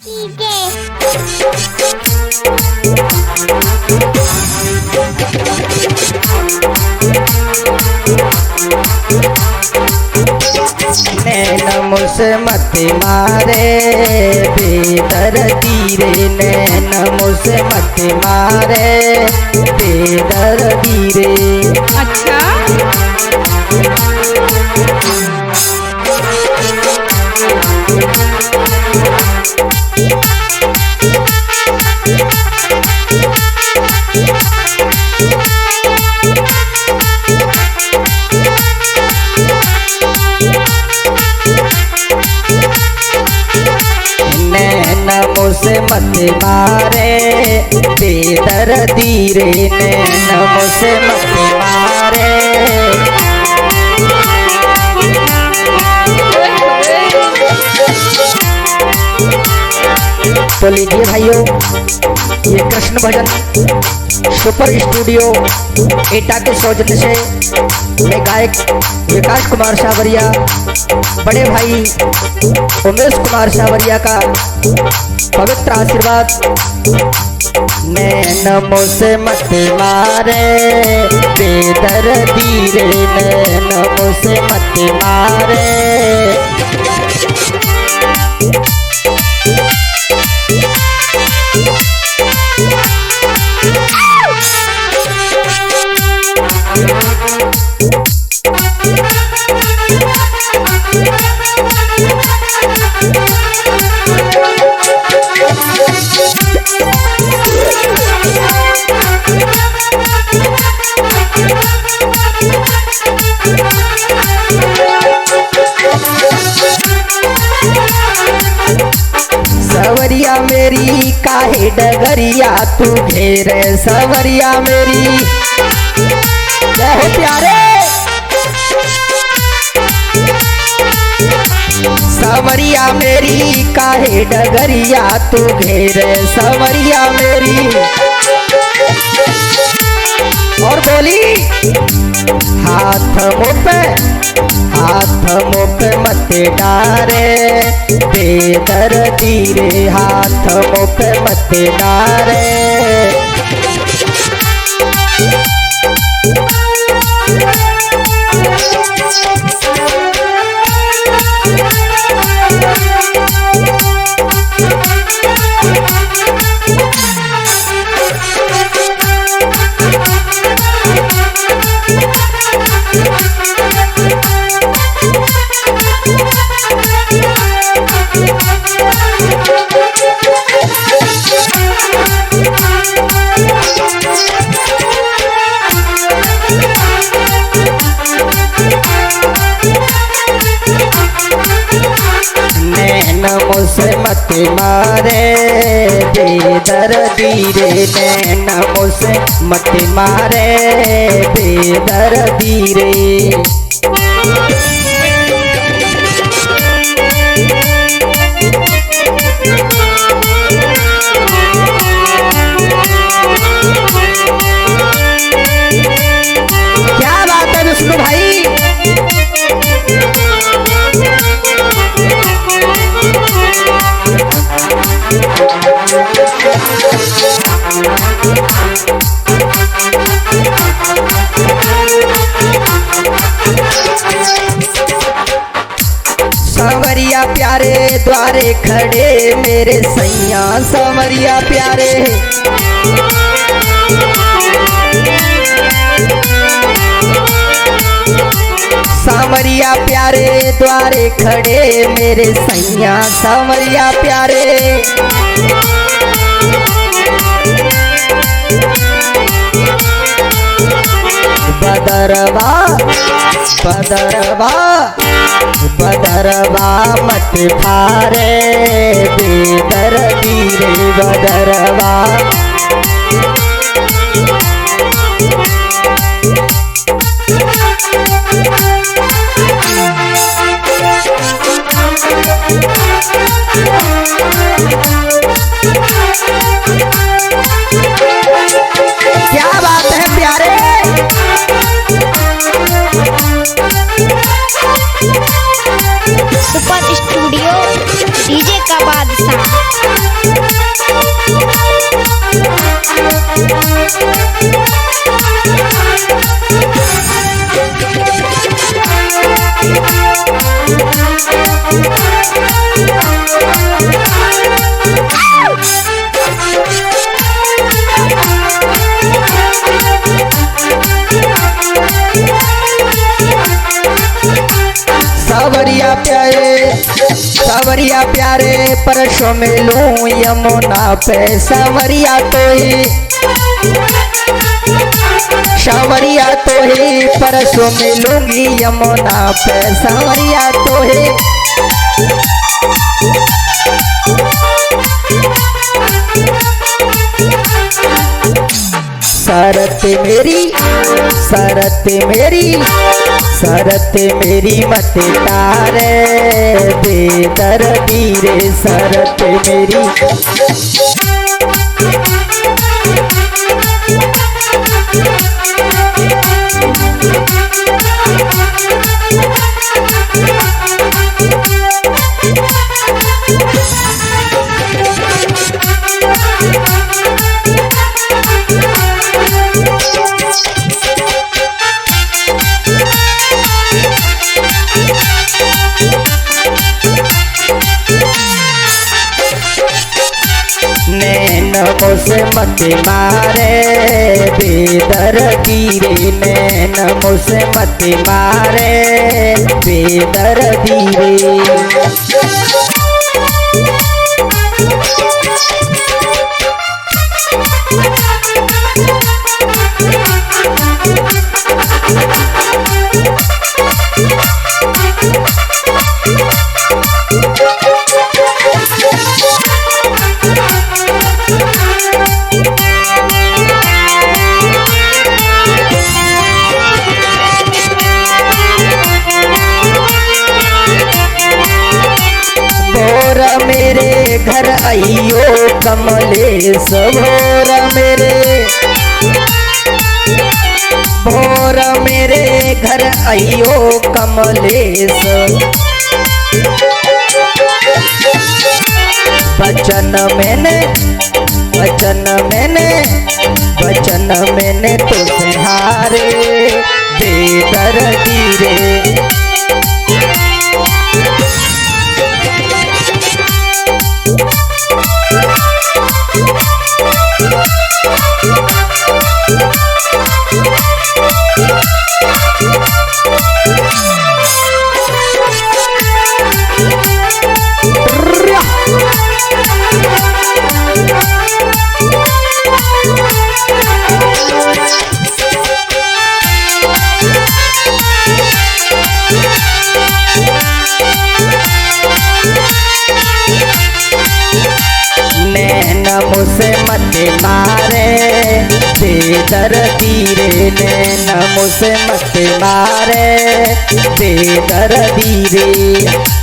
नैन मुझसे मत मारे बेदर्दी रे, नैन मुझसे मत मारे बेदर्दी रे। अच्छा मुझसे मत मारे बेदर्दी रे, नैन मुझसे मत मारे। तो लीजिए भाइयों, ये कृष्ण भजन सुपर स्टूडियो एटा के सौजन्य से मैं गायक विकास कुमार सावरिया, बड़े भाई उमेश कुमार सावरिया का पवित्र आशीर्वाद। नैन मुझसे मत मारे बेदर्दी रे, नैन मुझसे मत मारे। सवरिया मेरी काहे डगरिया तू घेरे, सवरिया मेरी जय हो प्यारे। सवरिया मेरी काहे डगरिया तू घेरे, सवरिया मेरी। और बोली हाथ मुँह पे मत डारे बेदर्दी रे, हाथ मुँह पे मत डारे। मुझसे मत मारे बेदर्दी रे, नैन मुझसे मत मारे बेदर्दी रे। क्या बात है विष्णु भाई। सांवरिया प्यारे द्वारे खड़े मेरे सैया, सांवरिया प्यारे। सांवरिया प्यारे द्वारे खड़े मेरे सैया, सांवरिया प्यारे। बदरवा बदरवा बदरवा मत फारे बेदर्दी रे, बदरवा। क्या बात है प्यारे। सुपर स्टूडियो डीजे का बादशाह। सावरिया प्यारे परसों मिलूं यमुना पे सावरिया तो ही परसों मिलूंगी यमुना पे सावरिया तो ही। शरत मेरी मत तारे बेदर्दी रे शरत मेरी। नैन मुझसे मत मारे बेदर्दी रे नैन मुझसे मत मारे बेदर्दी रे। मेरे घर आइयो कमलेश भोर मेरे घर आइयो कमलेश। वचन मैंने तुझे हारे बेदर्दी रे। मुझसे मत मारे बेदर्दी रे नैन मुझसे मत मारे बेदर्दी रे।